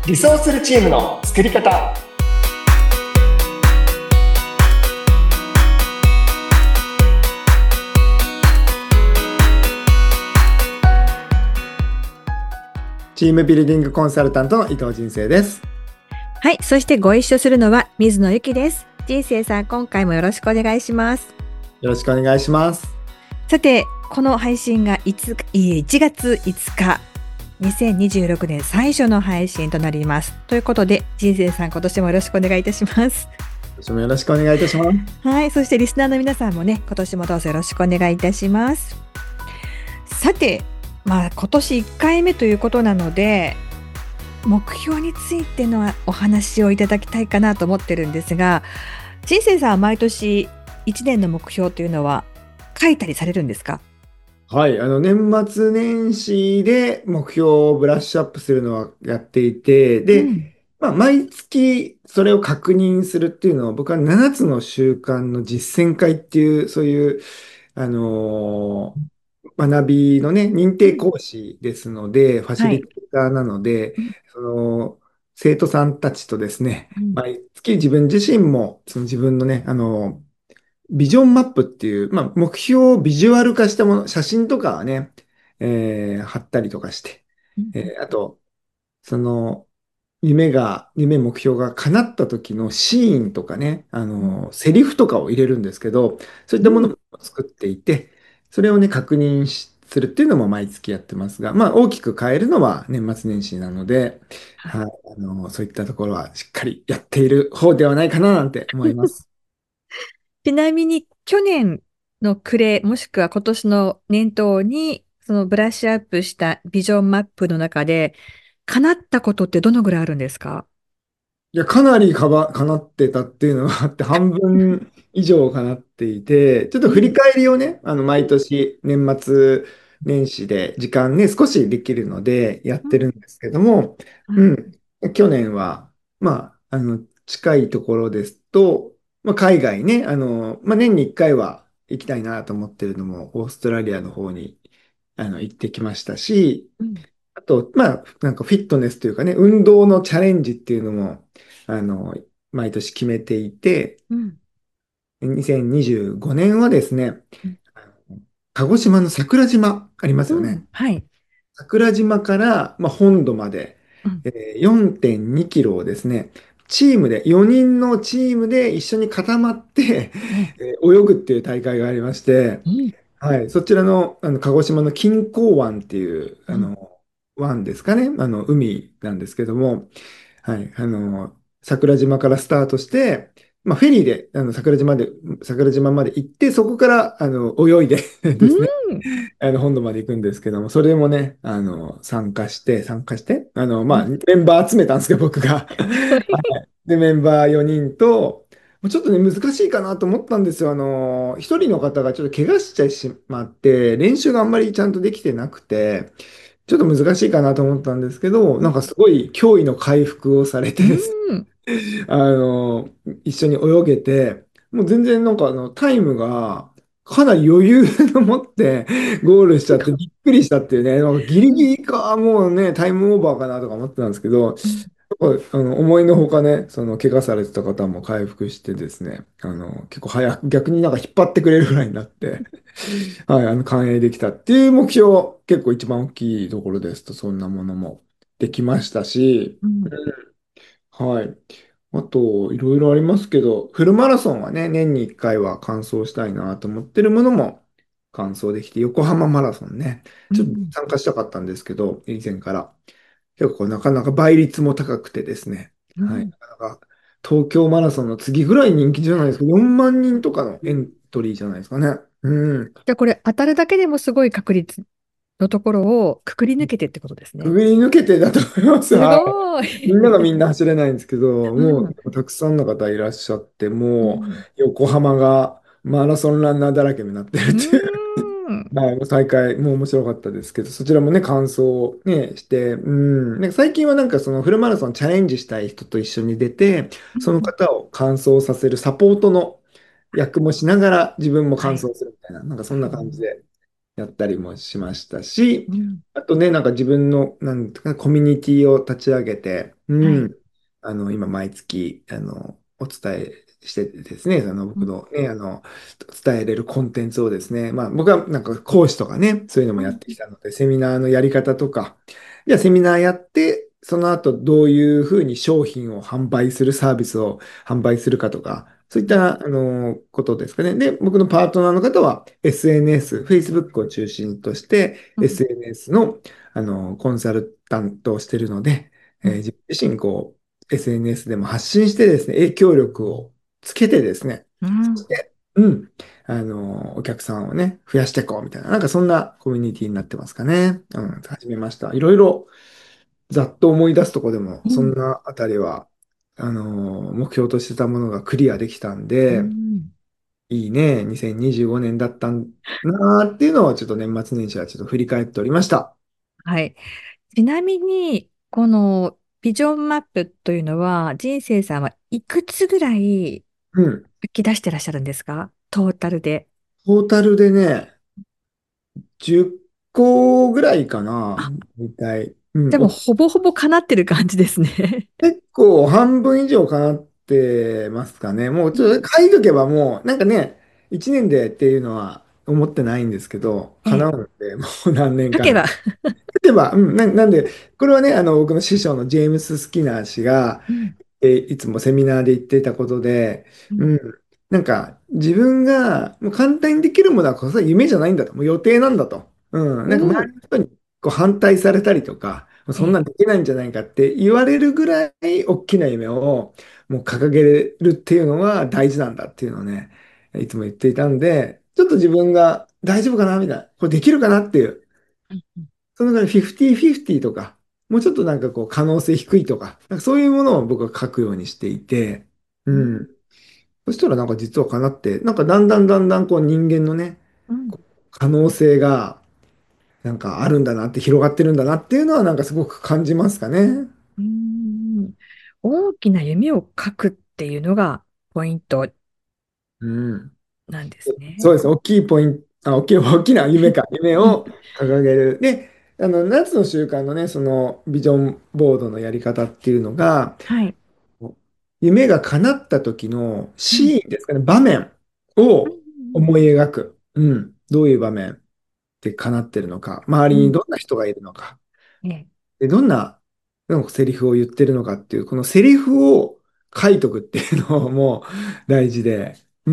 理想するチームの作り方。チームビルディングコンサルタントの伊藤人生です。 はい、そしてご一緒するのは水野ゆきです。人生さん、今回もよろしくお願いします。 よろしくお願いします。 さて、この配信が1月5日、2026年最初の配信となります。ということで、人生さん、今年もよろしくお願いいたします。 私もよろしくお願いいたします。 はい、そしてリスナーの皆さんもね、今年もどうぞよろしくお願いいたします。さて、今年1回目ということなので、目標についてのお話をいただきたいかなと思ってるんですが、人生さんは毎年1年の目標というのは書いたりされるんですか？ はい、年末年始で目標をブラッシュアップするのはやっていて、で、 うん、 毎月それを確認するっていうのを、僕は7つの習慣の実践会っていう、そういう、あの学びのね、認定うん、 講師ですので、ファシはい。 リテーターなので、 うん、 その、生徒さんたちとですね、 うん、 毎月自分自身も、その自分のね、ビジョンマップっていう、目標をビジュアル化したもの、写真とかはね、貼ったりとかして、 うん、 あと、その、目標が叶った時のシーンとかね、 うん、 セリフとかを入れるんですけど、そういっうん、 たものを作っていて、それをね、するっていうのも毎月やってますが、大きく変えるのは年末年始なので、 はい。 はい、そういったところはしっかりやっている方ではないかななんて思います。 ちなみに去年の暮れ、もしくは今年の年頭に、そのブラッシュアップしたビジョンマップの中で、叶ったことってどのぐらいあるんですか？ いや、かなり叶ってたっていうのがあって、半分以上叶っていて、ちょっと振りうん、 返りをね、毎うん、 年年末年始で時間ね、少しできるのでやっうん、 てるんですけども、 はい。 うん、去年は、近いところですと、海外ね、年に1回は行きたいなと思ってるのも、オーストラリアの方に、行ってきましたし、 うん、 あと、なんかフィットネスというかね、運動のチャレンジっていうのも、あの、毎年決めていて、 うん、 2025年はですね、 うん、 あの鹿児島の桜島ありますよね。 うん、はい。 桜島から、本土まで、 うん、 4.2キロをですね、4人のチームで一緒に固まって、 ね、 泳ぐっていう大会がありまして、 うん、 はい、そちらの、鹿児島の錦江湾っていう、 うん、 湾ですかね、海なんですけども、はい、桜島からスタートして、フェリーで、桜島まで行って、そこから、泳いでうですね、 ん、 本土まで行くんですけども、それもね、参加して、 うん、 メンバー集めたんですけど、僕が。 はい。 で、メンバー4人と、ちょっとね、難しいかなと思ったんですよ。一人の方がちょっと怪我してしまって、練習があんまりちゃんとできてなくて、ちょっと難しいかなと思ったんですけど、なんかすごい驚異の回復をされてうですね、 ん、 あの、一緒に泳げて、もう全然なんかタイムがかなり余裕を持ってゴールしちゃってすごい。 びっくりしたっていうね、なんかギリうん、 ギリか、もうね、タイムオーバーかなとか思ってたんですけど、 うん、 思いのほかね、その怪我されてた方も回復してですね、結構早く、逆になんか引っ張ってくれるぐらいになって、はい、完泳できたっていう目標、結構一番大きいところですと、そんなものもできましたし、 うん、 はい。あと、いろいろありますけど、フルマラソンはね、年に1回は完走したいなと思ってるものも完走できて、横浜マラソンね、ちょっとうん。 参加したかったんですけど、以前から。結構なかなか倍率も高くてですね。はい。 うん。 なかなか東京マラソンの次ぐらい人気じゃないですか。4万人とかのエントリーじゃないですかね。うん。 じゃあこれ当たるだけでもすごい確率のところをくくり抜けてってことですね。 くぐり抜けてだと思います。 すはい。 ごみんながい。 みんな走れないんですけど、 うもん。 うたくさんの方いらっしゃって、もうん。 う横浜がマラソンランナーだらけになってるうっていう、 ん。 はい、大会も面白かったですけど、そちらもね、完走ね、して、うん。なんか最近はなんかそのフルマラソンチャレンジしたい人と一緒に出て、その方を完走させるサポートの役もしながら自分も完はい。 走するみたいな、なんかそんな感じうん。 でやったりもしましたし、 うん。 あとね、なんか自分の、なんていうかな、コミュニティを立ち上げて、 はい。 うん。今、毎月、お伝えしててですね、 うん、 僕のね、伝えれるコンテンツをですね、まあ、僕はなんか講師とかね、そういうのもやってきたので、セミナーのやり方とか、じゃあセミナーやって、その後どういうふうに商品を販売する、サービスを販売するかとか、そういった、ことですかね。で、僕のパートナーの方は SNS、Facebook を中心としてうん、 SNS の、コンサルタントをしているので、 うん、 自分自身SNS でも発信してですね、影響力をつけてですね、 うん、 そして、うん、お客さんをね、増やしていこうみたいな、なんかそんなコミュニティになってますかね。うん、始めました。いろいろざっと思い出すとこでも、 うん、 そんなあたりは、目標としてたものがクリアできたんうで、 ん。 いいね、2025年だったんだなーっていうのをちょっと年末年始はちょっと振り返っておりました。 はい。ちなみに、このビジョンマップというのは、人生さんはいくつぐらいうん。 書き出してらっしゃるんですか？トータルで。 トータルでね、10個ぐらいかな、 あ、 大体。うん、 でもほぼほぼ叶ってる感じですね。 結構半分以上かなってますかね。もううん、 ちょっと書いとけばもう、なんかね、1年でっていうのは思ってないんですけど、 ええ。 叶うんで、もう何年かで。 書けば。 例えば、なんで、これはね、僕の師匠のジェームス・スキナー氏が、 うん、 いつもセミナーで言っていたことで、 うん、 うん、なんか自分がもう簡単にできるものはこそ夢じゃないんだと、もう予定なんだと。うん、 おなんか周お、 りの人にこう反対されたりとか、もうええ。 そんなんできないんじゃないかって言われるぐらい大きな夢をもう掲げるっていうのは大事なんだっていうのをね、いつも言っていたんで、ちょっと自分が大丈夫かなみたいな、これできるかなっていう、 うん、うん、 そのぐらい50-50とか、もうちょっとなんかこう可能性低いとか、なんかそういうものを僕は書くようにしていて、ううん、 ん。そしたらなんか実はかなって、なんかだんだんこう人間のね、 うん、 こう可能性がなんかあるんだなって広がってるんだなっていうのはなんかすごく感じますかね。 うん。大きな夢を書くっていうのがポイントうん。 なんですね。 そうです。大きいポイント、大きな夢か。夢うん、 を掲げる。で、夏の習慣のね、そのビジョンボードのやり方っていうのが、 はい。 夢が叶った時のうん、 シーンですかね、場面うをん、 思い描く。うん。どういう場面で叶ってるのか、周りにうん、 どんな人がいるのか、 ええ。 で、どんな、なんかセリフを言ってるのかっていう、このセリフを書いとくっていうのも大事で、うん。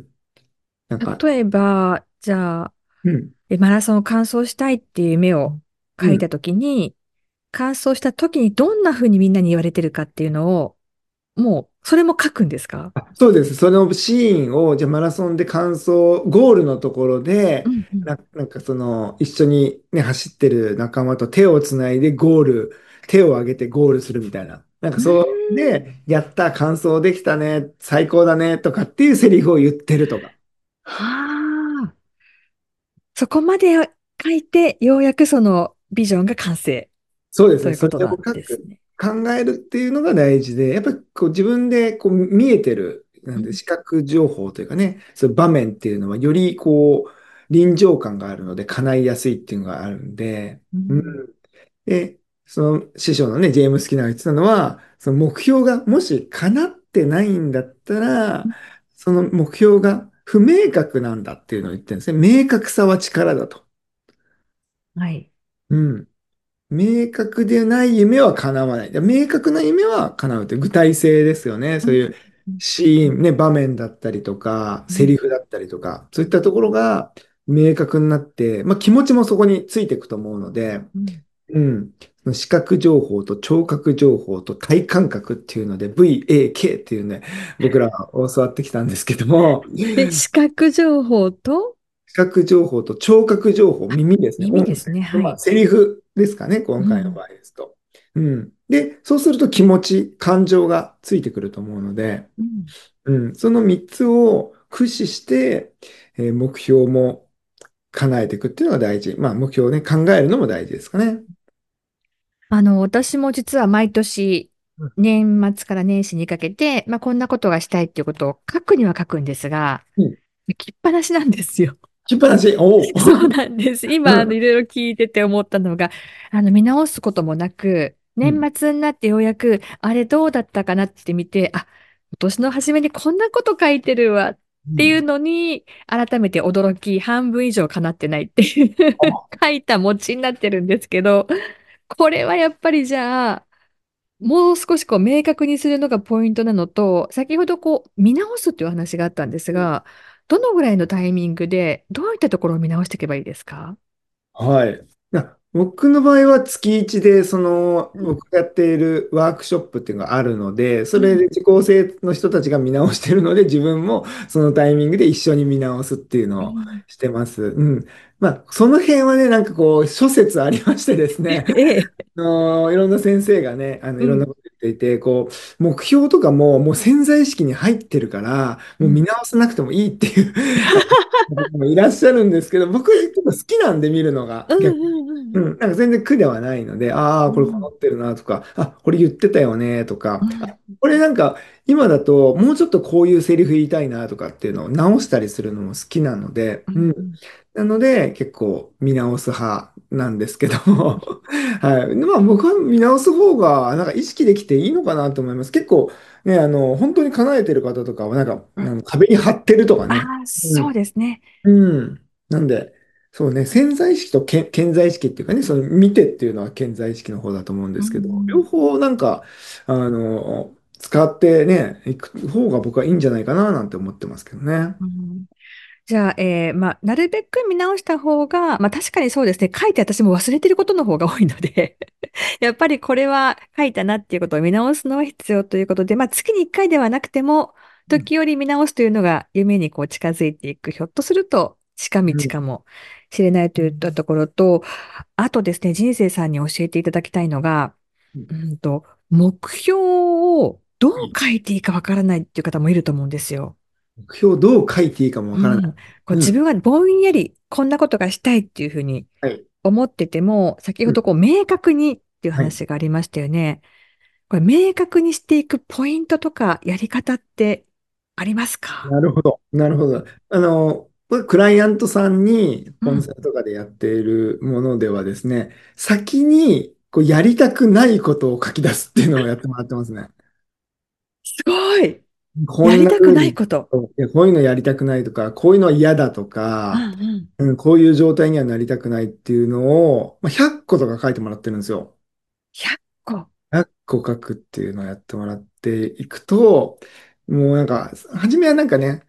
なんか、 例えば、じゃあ、 うん。 マラソンを完走したいっていう夢をうん。 書いたときに、完走したときにどんな風にみんなに言われてるかっていうのを、もう、それも書くんですか？ そうです。そのシーンを、じゃあマラソンで完走、ゴールのところで、 うん、うん。 なんかその、一緒にね、走ってる仲間と手をつないでゴール、手を上げてゴールするみたいな。なんかうーそうん。 で、やった、完走できたね、最高だね、とかっていうセリフを言ってるとか。 はあ。そこまで書いて、ようやくそのビジョンが完成そうですね。 というそれをことなんですね。 考えるっていうのが大事で、やっぱりこう自分でこう見えてる、なんでうん、 視覚情報というかね、そういう場面っていうのはよりこう臨場感があるので叶いやすいっていうのがあるんで、うん。 うん、 で、その師匠のね、ジェームス・キナーが言ってたのは、その目標がもし叶ってないんだったら、その目標が不明確なんだっていうのを言ってるんですね。明確さは力だと。 はい。 うん。明確でない夢は叶わない。で明確な夢は叶うという具体性ですよね。 うん、 そういうシーン、ね、場面だったりとか、 うん、 セリフだったりとか、そういったところが明確になって、まあ、気持ちもそこについていくと思うので、 うん。 うん。その視覚情報と聴覚情報と体感覚っていうので VAK っていうね、僕らは教わってきたんですけども、 視覚情報と視覚情報と聴覚情報、耳ですね。音声。 耳ですね。 で、まあ、 はい。 セリフですかね、今回のうん、 場合ですと。うん。で、そうすると気持ち、感情がついてくると思うので、 うん。 うん。その3つを駆使して、目標も叶えていくっていうのが大事。まあ、目標をね、考えるのも大事ですかね。 私も実は毎年、 うん。 年末から年始にかけて、こんなことがしたいっていうことを書くには書くんですが、 うん。 書きっぱなしなんですよ。 きっぱなし。おお。 そうなんです。今、 うん。 いろいろ聞いてて思ったのが、見直すこともなく、 年うん。 末になってようやく、あれどうだったかなって見て、あ、今年の初めにこんなこと書いてるわっていううん。 のに、改めて驚き、半分以上叶ってないっていう書いた餅になってるんですけど、これはやっぱりじゃあ、もう少しこう明確にするのがポイントなのと、先ほどこう見直すというお話があったんですが、どのぐらいのタイミングで、どういったところを見直していけばいいですか？ はい。僕の場合は月1で、 うん、 僕がやっているワークショップっていうのがあるので、そうん、 れで受講生の人たちが見直してるので、自分もそのタイミングで一緒に見直すっていうのをうん。 してます。うん。その辺はね、なんかこう、諸説ありましてですね、 ええ、 いろんな先生がね、いろんなうん、 こと言っていて、こう、目標とかももう潜在意識に入ってるから、もう見うん、 直さなくてもいいっていう方もいらっしゃるんですけど、僕結構好きなんで見るのがうん、 逆に。 うん、うん、 なんか全然苦ではないので、ああ、これこうん、 もってるなとか、あ、これ言ってたよねとか、あ、 うん、 これなんか今だともうちょっとこういうセリフ言いたいなとかっていうのを直したりするのも好きなので、 うん、 うん。 うん、 なので結構見直す派なんですけども、はい。僕は見直す方がなんか意識できていいのかなと思います。結構ね、本当に叶えてる方とかはなんか、 うん。 壁に貼ってるとかあね。 あ、 うん。 そうですね。 うん。なんで、そうね、潜在意識と顕在意識っていうかね、その見てっていうのは顕在意識の方だと思うんでうすけど、両ん、 方なんか、使ってね、いく方が僕はいいんじゃないかななんて思ってますけどね。 うん。じゃあ、なるべく見直した方が、確かにそうですね。書いて私も忘れてることの方が多いのでやっぱりこれは書いたなっていうことを見直すのは必要ということで、月に1回ではなくても、時折見直すというのが夢にこう近づいていく、ひょっとすると近道うん。 かもしれないといったところと、あとですね、人生さんに教えていただきたいのが、目標をどうはい。 書いていいかわからないっていう方もいると思うんですよ。 目標をどう書いていいかもわからない。 うん。こううん。 自分がぼんやりこんなことがしたいっていうふうにはい。 思ってても、先うん。 ほどこう明確にっていうはい。 話がありましたよね。これ明確にしていくポイントとかやり方ってありますか？ なるほど。なるほど。これクライアントさんにうん。 コンサルとかでやっているものではですね、先にこうやりたくないことを書き出すっていうのをやってもらってますね。 すごい。 こんやりたくな風に、 ないこと。 いやこういうのやりたくないとか、こういうのは嫌だとうんか、 うん。 こういう状態にはなりたくないっていうのを、100個とか書いてもらってるんですよ。 100個。 100個書くっていうのをやってもらっていくと、もうなんか、初めはなんかね、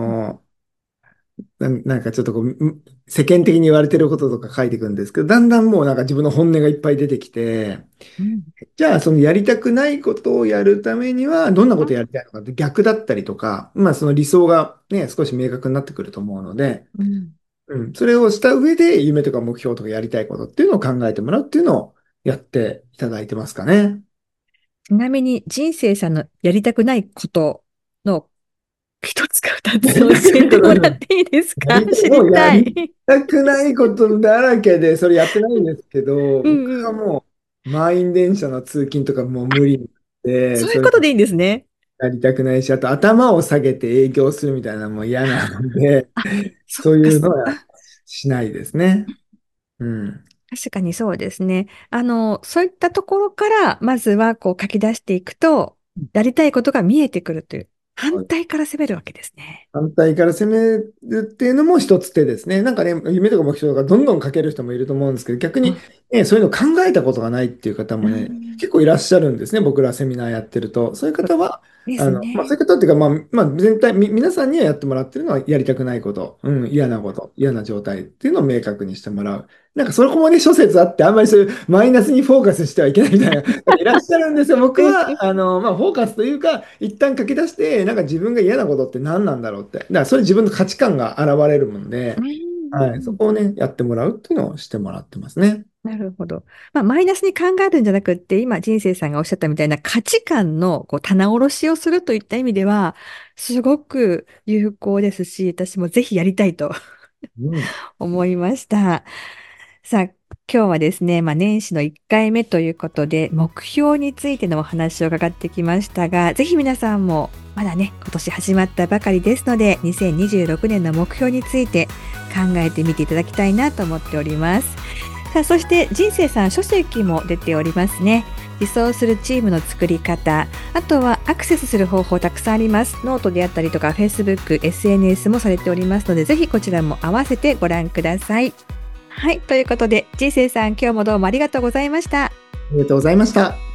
なんかちょっとこう、世間的に言われてることとか書いていくんですけど、だんだんもうなんか自分の本音がいっぱい出てきて、 うん。 じゃあそのやりたくないことをやるためには、どんなうんことやりたいのかって逆だったりとか、その理想がね、少し明確になってくると思うので、 うん。 それをした上で夢とか目標とかやりたいことっていうのを考えてもらうっていうのをやっていただいてますかね。 ちなみに人生さんのやりたくないことの一つか二つ教えてもらっていいですか？知りもうやりたい。 たくないことだらけで、それやってないんですけど、 うん僕うん。 はもう満員電車の通勤とかもう無理で、それそういうことでいいんですね。 やりたくないし、あと頭を下げて営業するみたいなのも嫌なので、 あ、そっそうか。 いうのはしないですね。うん。 確かにそうですね。そういったところから、まずはこう書き出していくと、やりたいことが見えてくるという、反対から攻めるわけですね。 反対から攻めるっていうのも一つ手ですね。なんかね、夢とか目標とかどんどん書ける人もいると思うんですけど、逆に、 うん。 ね、そういうの考えたことがないっていう方うもね、 ん。 結構いらっしゃるんですね。僕らセミナーやってると。そういう方は、 ですそうね。 いう方っていうか、全体、皆さんにはやってもらってるのはやりたくないこと、嫌なこと、嫌な状態っていうのを明確にしてもらう。なんかそこもね、諸説あって、あんまりそういうマイナスにフォーカスしてはいけないみたいな方いらっしゃるんですよ。僕は、フォーカスというか、一旦書き出して、なんか自分が嫌なことって何なんだろうって。だからそれ自分の価値観が現れるもんうで、はい、そん。 こをね、やってもらうっていうのをしてもらってますね。 なるほど。マイナスに考えるんじゃなくって、今、人生さんがおっしゃったみたいな価値観のこう棚卸しをするといった意味では、すごく有効ですし、私もぜひやりたいとうん。 思いました。さあ、今日はですね、年始の1回目ということで、目標についてのお話を伺ってきましたが、ぜひ皆さんも、まだね、今年始まったばかりですので、2026年の目標について考えてみていただきたいなと思っております。さあ、そして人生さん書籍も出ておりますね。 理想するチームの作り方、あとはアクセスする方法たくさんあります。ノートであったりとか Facebook、SNS もされておりますので、ぜひこちらも合わせてご覧ください。はい、ということで、人生さん、今日もどうもありがとうございました。 ありがとうございました。